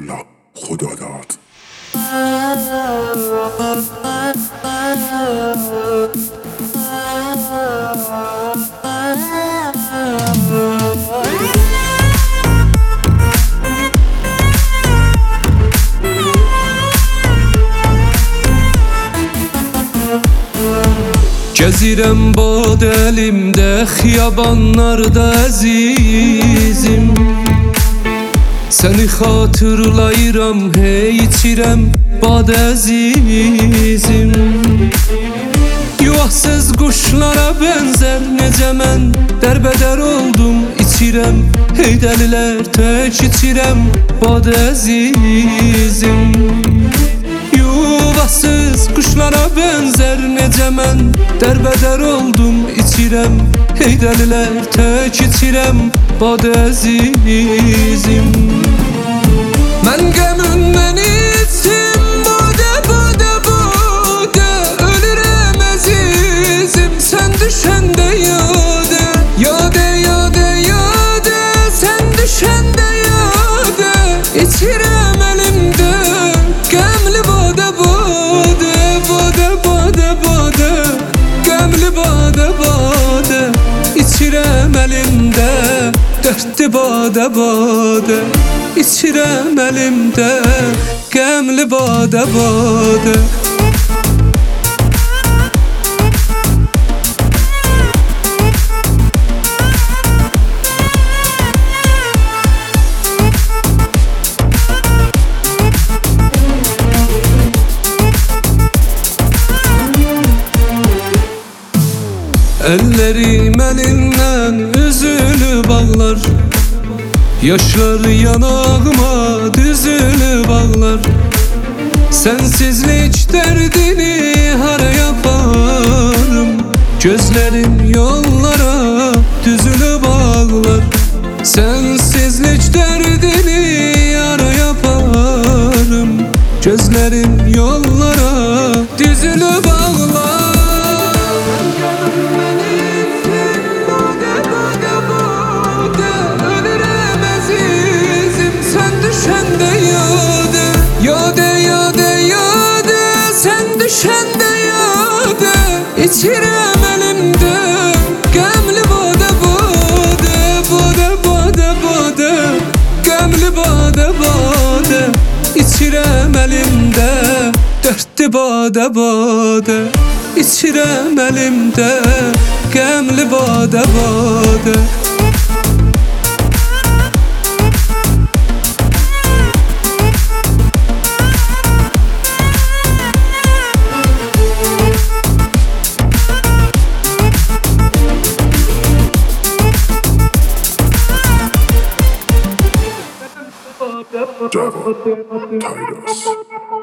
الله خدا داد. Gəzirəm bad əlimdə, xiyabanlarda əzizim. Səni xatırlayıram, hey içirəm bad əzizim. Yuvasız quşlara bənzər necə mən dərbədər oldum, içirəm hey dəlilər tək içirəm bad əzizim. Yuvasız quşlara bənzər necə mən dərbədər oldum, içirəm hey dəlilər tək içirəm bad əzizim. Mən qəmimdən içim badə badə badə, ölürəm əzizim sən düşəndə yadə. Yadə yadə yadə sən düşəndə yadə, içirəm əlimdə qəmli badə badə badə badə badə, qəmli badə badə, içirəm əlimdə dərdli badə badə, içirəm əlimdə qəmli badə badə. Ellerim elinden üzülüp ağlar, yaşlar yanağıma düzülüp ağlar. Sensizlik derdini hara yaparım, gözlerim yollara düzülüp ağlar. Sensizlik derdini hara yaparım, gözlerim yollara düzülüp ağlar. Düşəndə yadə, içirəm əlimdə qəmli badə badə badə badə badə, qəmli badə badə, içirəm əlimdə dərdli badə badə, içirəm əlimdə qəmli badə badə. Devil, Titus.